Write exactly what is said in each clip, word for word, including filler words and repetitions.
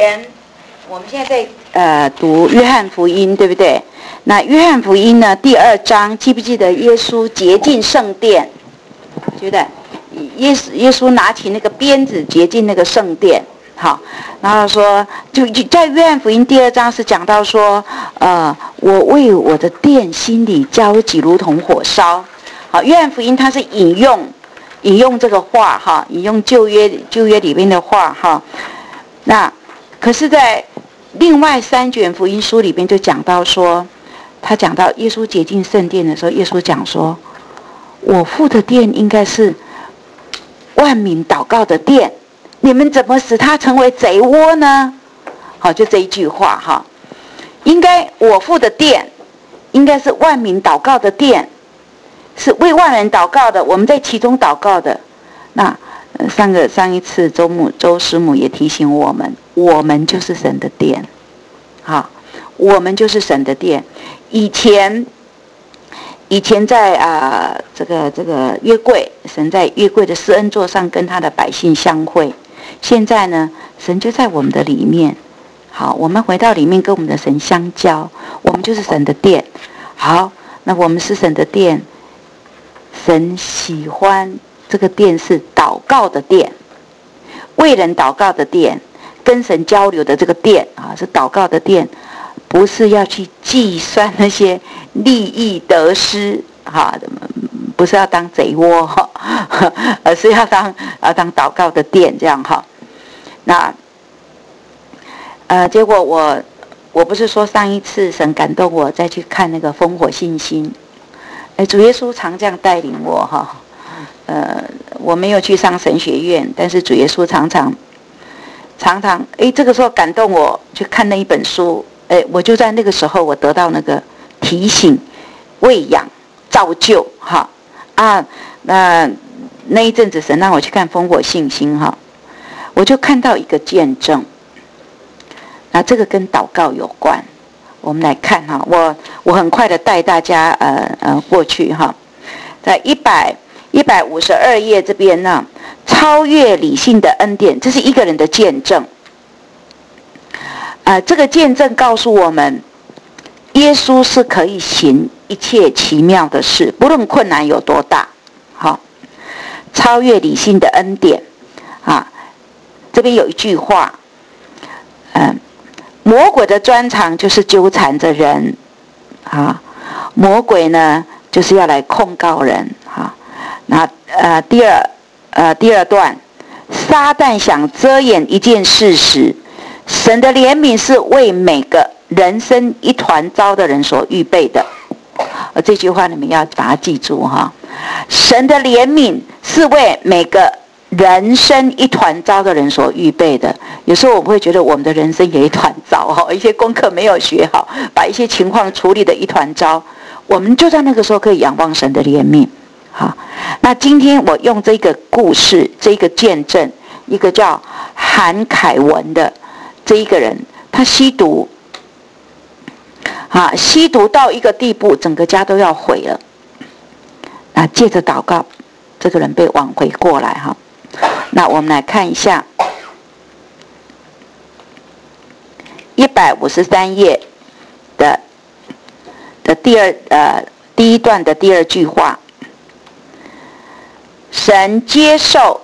前我们现在在呃读约翰福音，对不对？那约翰福音呢，第二章，记不记得耶稣洁净圣殿？觉得耶稣耶稣拿起那个鞭子洁净那个圣殿，好，然后说，就就在约翰福音第二章是讲到说，呃，我为我的殿心里焦急如同火烧。好，约翰福音它是引用引用这个话哈，引用旧约旧约里面的话哈。那可是，在另外三卷福音书里边就讲到说，他讲到耶稣洁净圣殿的时候，耶稣讲说，我父的殿应该是万民祷告的殿，你们怎么使它成为贼窝呢？好，就这一句话哈，应该我父的殿应该是万民祷告的殿，是为万人祷告的，我们在其中祷告的。那上个上一次周母周师母也提醒我们，我们就是神的殿，好，我们就是神的殿。以前以前在啊、呃、这个这个约柜，神在约柜的施恩座上跟他的百姓相会。现在呢，神就在我们的里面。好，我们回到里面跟我们的神相交，我们就是神的殿。好，那我们是神的殿，神喜欢这个殿是祷告的殿，为人祷告的殿，跟神交流的这个殿啊，是祷告的殿，不是要去计算那些利益得失哈，不是要当贼窝哈，而是要当要当祷告的殿这样哈。那呃，结果我我不是说上一次神感动我再去看那个烽火信心，哎，主耶稣常这样带领我哈。呃，我没有去上神学院，但是主耶稣常常常常，哎，这个时候感动我去看那一本书，哎，我就在那个时候我得到那个提醒、喂养、造就，哈啊，那那一阵子神让我去看烽火信心哈，我就看到一个见证，那这个跟祷告有关，我们来看哈，我我很快的带大家呃呃过去哈，在一百。一百五十二页这边呢，超越理性的恩典，这是一个人的见证。呃，这个见证告诉我们，耶稣是可以行一切奇妙的事，不论困难有多大。好，超越理性的恩典啊，这边有一句话，嗯、呃，魔鬼的专长就是纠缠着人，啊，魔鬼呢就是要来控告人，哈。那呃，第二呃第二段，撒旦想遮掩一件事实，神的怜悯是为每个人生一团糟的人所预备的。呃，这句话你们要把它记住哈。神的怜悯是为每个人生一团糟的人所预备的。有时候我们会觉得我们的人生也一团糟哈，一些功课没有学好，把一些情况处理得一团糟，我们就在那个时候可以仰望神的怜悯。好，那今天我用这个故事，这个见证，一个叫韩凯文的这一个人，他吸毒，啊，吸毒到一个地步，整个家都要毁了。啊，借着祷告，这个人被挽回过来哈。那我们来看一下一百五十三页的的第二呃第一段的第二句话。神接受，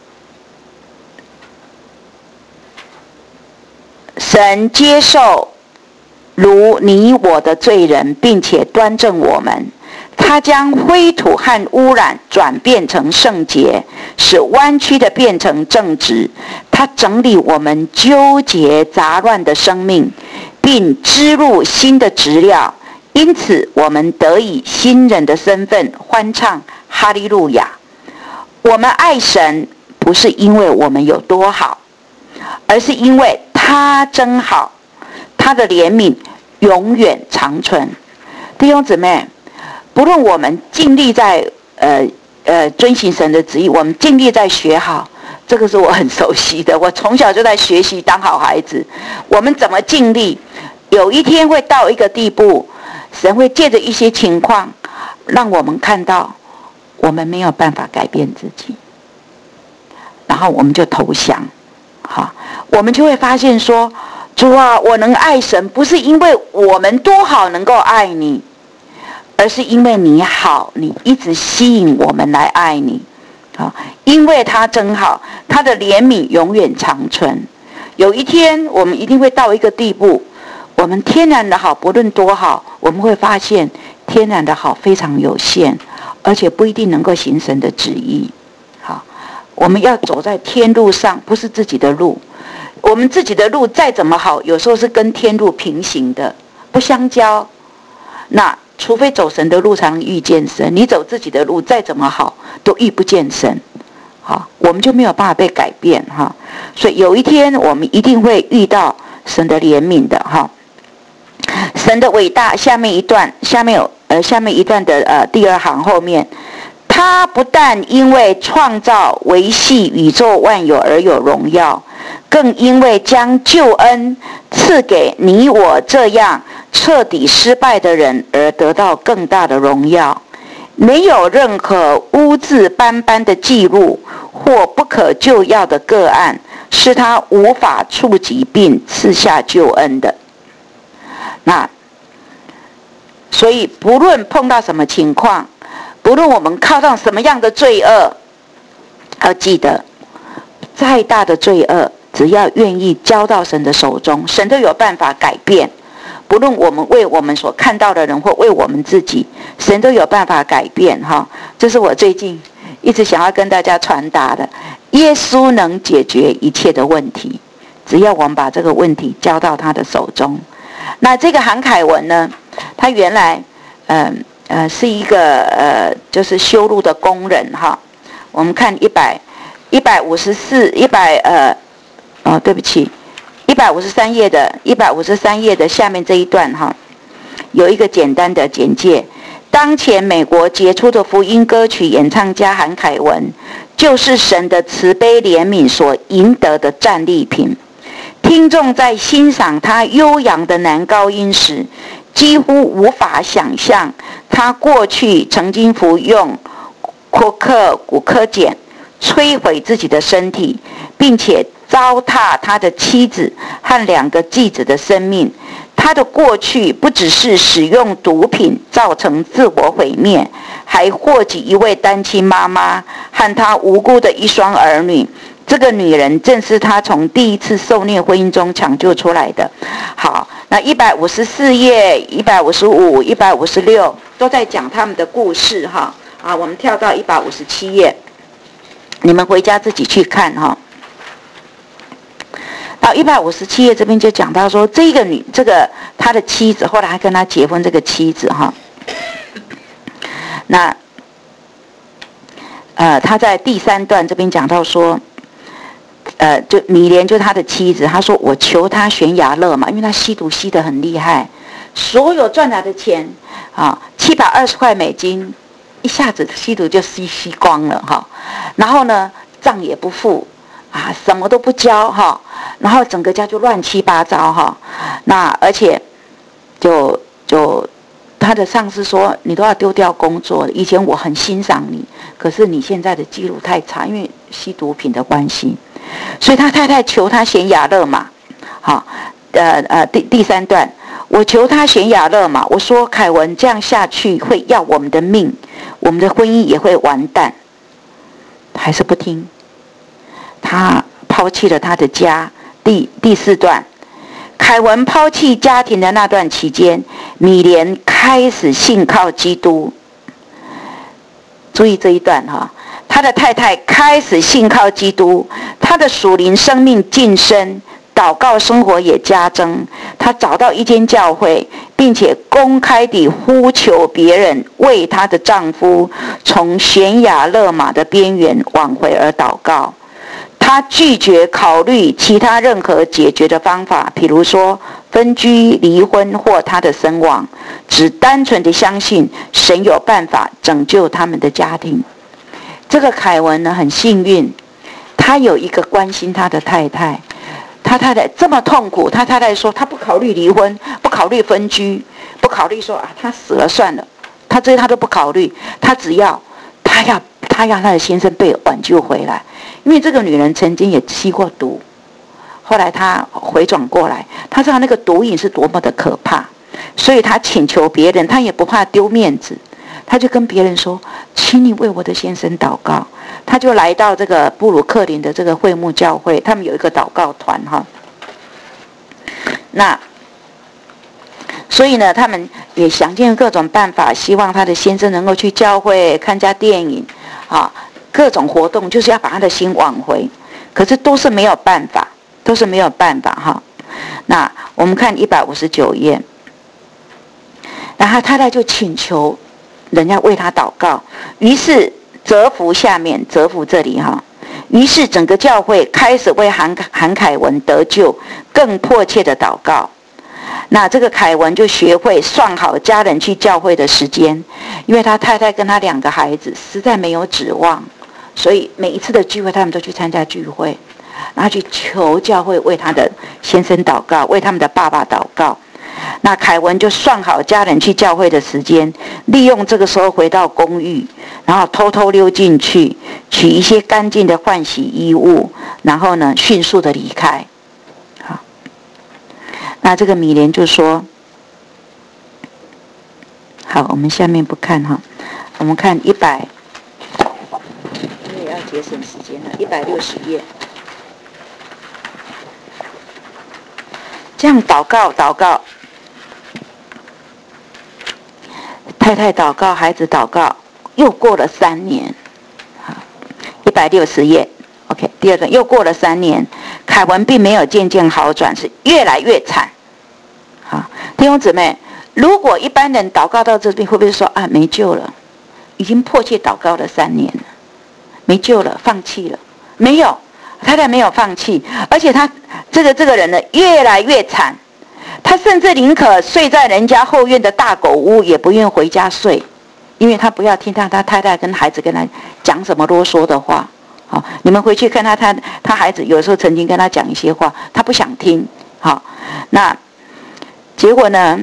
神接受如你我的罪人，并且端正我们。他将灰土和污染转变成圣洁，使弯曲的变成正直。他整理我们纠结杂乱的生命，并织入新的质料。因此，我们得以新人的身份欢唱哈利路亚。我们爱神，不是因为我们有多好，而是因为他真好，他的怜悯永远长存。弟兄姊妹，不论我们尽力在呃呃遵行神的旨意，我们尽力在学好，这个是我很熟悉的，我从小就在学习当好孩子。我们怎么尽力，有一天会到一个地步，神会借着一些情况让我们看到我们没有办法改变自己，然后我们就投降。好， 我们就会发现说，主啊，我能爱神，不是因为我们多好能够爱你，而是因为你好，你一直吸引我们来爱你。好，因为他真好，他的怜悯永远长存。有一天我们一定会到一个地步，我们天然的好不论多好，我们会发现天然的好非常有限，而且不一定能够行神的旨意。好，我们要走在天路上，不是自己的路。我们自己的路再怎么好，有时候是跟天路平行的，不相交。那除非走神的路才能遇见神，你走自己的路再怎么好都遇不见神。好，我们就没有办法被改变哈。所以有一天我们一定会遇到神的怜悯的哈。神的伟大，下面一段，下面有呃下面一段的呃第二行后面，他不但因为创造维系宇宙万有而有荣耀，更因为将救恩赐给你我这样彻底失败的人而得到更大的荣耀。没有任何污渍斑斑的记录或不可救药的个案是他无法触及并赐下救恩的。那所以不论碰到什么情况，不论我们靠上什么样的罪恶，要记得再大的罪恶只要愿意交到神的手中，神都有办法改变。不论我们为我们所看到的人或为我们自己，神都有办法改变哈。这是我最近一直想要跟大家传达的，耶稣能解决一切的问题，只要我们把这个问题交到他的手中。那这个韩凯文呢，他原来嗯 呃, 呃是一个呃就是修路的工人哈。我们看一百一百五十四一百呃哦对不起一百五十三页的一百五十三页的下面这一段哈，有一个简单的简介。当前美国杰出的福音歌曲演唱家韩凯文，就是神的慈悲怜悯所赢得的战利品。听众在欣赏他悠扬的男高音时，几乎无法想象他过去曾经服用库克古柯碱摧毁自己的身体，并且糟蹋他的妻子和两个继子的生命。他的过去不只是使用毒品造成自我毁灭，还祸及一位单亲妈妈和他无辜的一双儿女。这个女人正是他从第一次受虐婚姻中抢救出来的。好，那一百五十四页、一百五十五、一百五十六都在讲他们的故事哈。啊，我们跳到一百五十七页，你们回家自己去看哈。到一百五十七页这边就讲到说，这个女，这个他的妻子，后来还跟他结婚，这个妻子哈，那呃他在第三段这边讲到说，呃就米莲就是他的妻子，他说我求他选雅乐嘛，因为他吸毒吸得很厉害，所有赚来的钱啊七百二十块美金，一下子吸毒就吸吸光了哈，然后呢账也不付。啊，什么都不交哈，然后整个家就乱七八糟哈。那而且就就他的上司说，你都要丢掉工作。以前我很欣赏你，可是你现在的记录太差，因为吸毒品的关系。所以他太太求他选雅乐玛，好，呃呃第第三段，我求他选雅乐玛，我说凯文这样下去会要我们的命，我们的婚姻也会完蛋，还是不听。他抛弃了他的家。第第四段，凯文抛弃家庭的那段期间，米莲开始信靠基督。注意这一段哈，他的太太开始信靠基督，他的属灵生命晋升，祷告生活也加增。他找到一间教会，并且公开地呼求别人为她的丈夫从悬崖勒马的边缘挽回而祷告。他拒绝考虑其他任何解决的方法，比如说分居、离婚或他的身亡，只单纯的相信神有办法拯救他们的家庭。这个凯文呢很幸运，他有一个关心他的太太。他太太这么痛苦，他太太说他不考虑离婚，不考虑分居，不考虑说啊他死了算了，他这些他都不考虑，他只要他要他要他的先生被挽救回来。因为这个女人曾经也吸过毒， 后来他回转过来，他知道那个毒瘾是多么的可怕，所以他请求别人，他也不怕丢面子，他就跟别人说：“请你为我的先生祷告。”他就来到这个布鲁克林的这个会幕教会，他们有一个祷告团哈。那所以呢，他们也想尽各种办法，希望他的先生能够去教会看家电影啊，各种活动，就是要把他的心挽回。可是都是没有办法，都是没有办法哈。那我们看一百五十九页，然后太太就请求人家为他祷告，于是折服下面，折服这里哈。于是整个教会开始为韩韩凯文得救更迫切的祷告。那这个凯文就学会算好家人去教会的时间，因为他太太跟他两个孩子实在没有指望，所以每一次的聚会他们都去参加聚会，然后去求教会为他的先生祷告，为他们的爸爸祷告。那凯文就算好家人去教会的时间，利用这个时候回到公寓，然后偷偷溜进去取一些干净的换洗衣物，然后呢迅速的离开。好，那这个米莲就说，好，我们下面不看哈，我们看一百，因为要节省时间了，一百六十页。这样祷告祷告，太太祷告，孩子祷告，又过了三年，好，一百六十页 ，OK， 第二个又过了三年，凯文并没有渐渐好转，是越来越惨。好，弟兄姊妹，如果一般人祷告到这边，会不会说啊没救了？已经迫切祷告了三年了，没救了，放弃了？没有，太太没有放弃，而且他这个这个人呢越来越惨。他甚至宁可睡在人家后院的大狗屋，也不愿回家睡，因为他不要听到他太太跟孩子跟他讲什么啰嗦的话。好，你们回去看他，他他孩子有时候曾经跟他讲一些话，他不想听。好，那结果呢？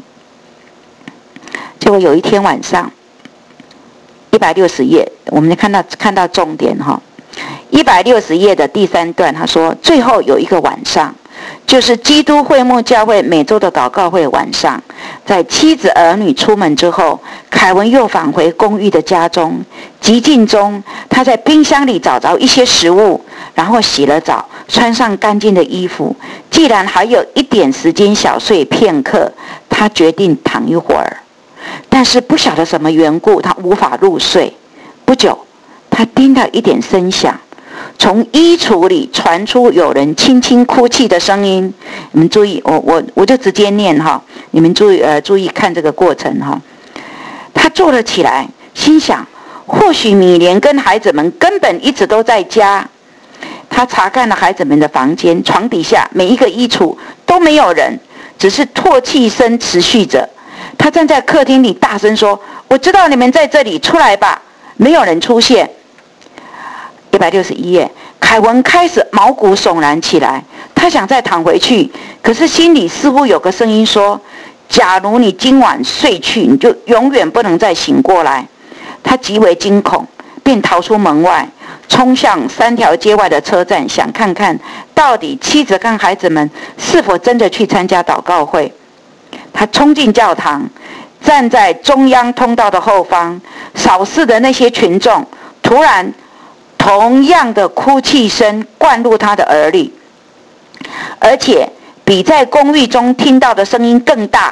结果有一天晚上，一百六十页，我们看到看到重点哈。一百六十页的第三段，他说，最后有一个晚上。就是基督会幕教会每周的祷告会晚上，在妻子儿女出门之后，凯文又返回公寓的家中。极静中，他在冰箱里找着一些食物，然后洗了澡，穿上干净的衣服。既然还有一点时间小睡片刻，他决定躺一会儿。但是不晓得什么缘故，他无法入睡。不久，他听到一点声响。从衣橱里传出有人轻轻哭泣的声音。你们注意，我我我就直接念哈，你们注意呃注意看这个过程哈。他坐了起来，心想，或许米莲跟孩子们根本一直都在家。他查看了孩子们的房间，床底下每一个衣橱都没有人，只是唾弃声持续着。他站在客厅里大声说：“我知道你们在这里，出来吧！”没有人出现。一百六十一页，凯文开始毛骨悚然起来。他想再躺回去，可是心里似乎有个声音说：“假如你今晚睡去，你就永远不能再醒过来。”他极为惊恐，便逃出门外，冲向三条街外的车站，想看看到底妻子跟孩子们是否真的去参加祷告会。他冲进教堂，站在中央通道的后方，扫视的那些群众，突然同样的哭泣声灌入他的耳里，而且比在公寓中听到的声音更大。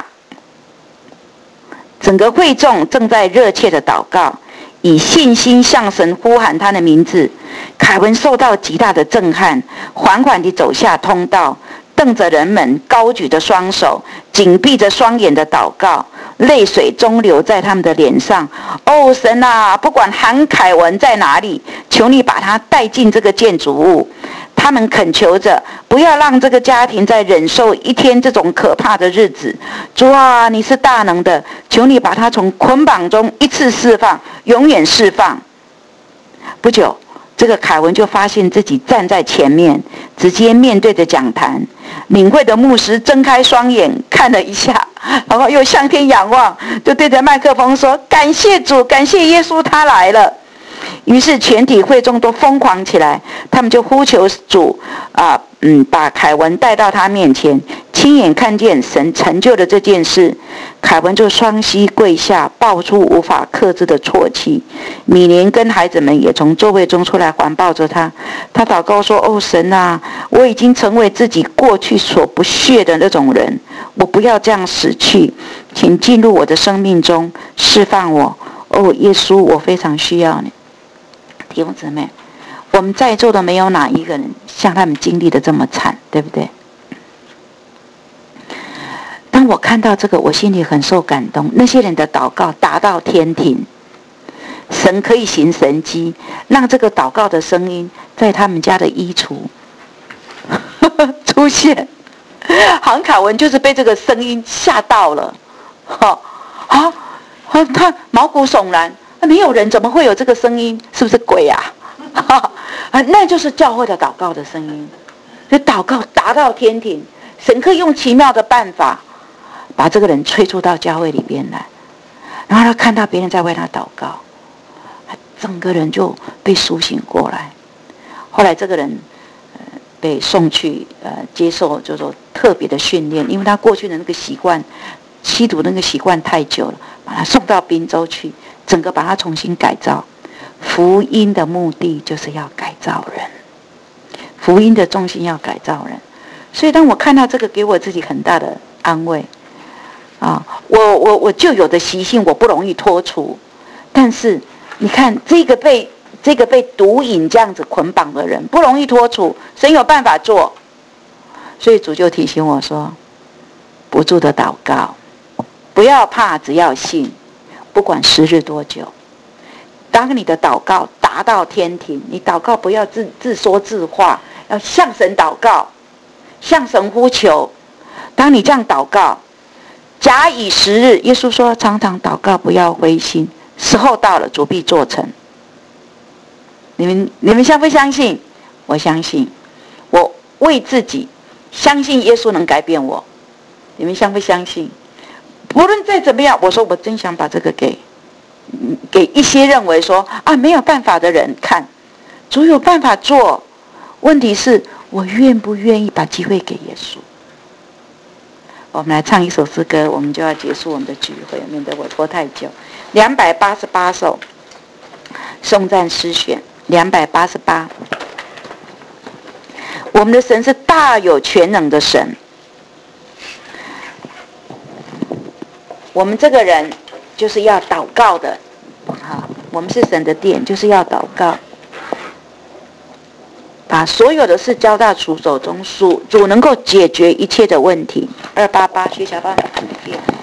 整个会众正在热切的祷告，以信心向神呼喊他的名字。凯文受到极大的震撼，缓缓地走下通道，瞪着人们高举着双手，紧闭着双眼的祷告，泪水中流在他们的脸上。哦，神啊，不管韩凯文在哪里，求你把他带进这个建筑物。他们恳求着，不要让这个家庭再忍受一天这种可怕的日子。主啊，你是大能的，求你把他从捆绑中一次释放，永远释放。不久，这个凯文就发现自己站在前面，直接面对着讲坛。领会的牧师睁开双眼看了一下，然后又向天仰望，就对着麦克风说：“感谢主，感谢耶稣，他来了。”于是全体会众都疯狂起来，他们就呼求主啊、呃， 嗯，把凯文带到他面前，亲眼看见神成就的这件事，凯文就双膝跪下，爆出无法克制的啜泣。米莲跟孩子们也从座位中出来环抱着他，他祷告说：哦，神啊，我已经成为自己过去所不屑的那种人，我不要这样死去，请进入我的生命中，释放我。哦，耶稣，我非常需要你。弟兄姊妹，我们在座的没有哪一个人像他们经历的这么惨，对不对？当我看到这个，我心里很受感动。那些人的祷告达到天庭，神可以行神迹，让这个祷告的声音在他们家的衣橱出现。杭凯文就是被这个声音吓到了，哈啊，他毛骨悚然，没有人怎么会有这个声音？是不是鬼啊？啊，那就是教会的祷告的声音。就祷告达到天庭，神可以用奇妙的办法把这个人催促到教会里边来，然后他看到别人在为他祷告，整个人就被苏醒过来。后来这个人、呃、被送去呃接受就是说特别的训练，因为他过去的那个习惯，吸毒那个习惯太久了，把他送到宾州去，整个把他重新改造。福音的目的就是要改造人，福音的重心要改造人。所以当我看到这个，给我自己很大的安慰啊！我我我就有的习性，我不容易脱除。但是你看，这个被这个被毒瘾这样子捆绑的人，不容易脱除，神有办法做。所以主就提醒我说：不住的祷告，不要怕，只要信，不管时日多久。当你的祷告达到天庭，你祷告不要自自说自话，要向神祷告，向神呼求。当你这样祷告，假以时日，耶稣说常常祷告，不要灰心，时候到了，主必做成。你们你们相不相信？我相信，我为自己相信耶稣能改变我。你们相不相信？不论再怎么样，我说我真想把这个给给一些认为说啊没有办法的人看，主有办法做。问题是我愿不愿意把机会给耶稣。我们来唱一首诗歌，我们就要结束我们的聚会，免得我拖太久。两百八十八首颂赞诗选，两百八十八。我们的神是大有全能的神，我们这个人就是要祷告的，好，我们是神的殿，就是要祷告，把所有的事交到主手中，主主能够解决一切的问题。二八八，学小帮一遍。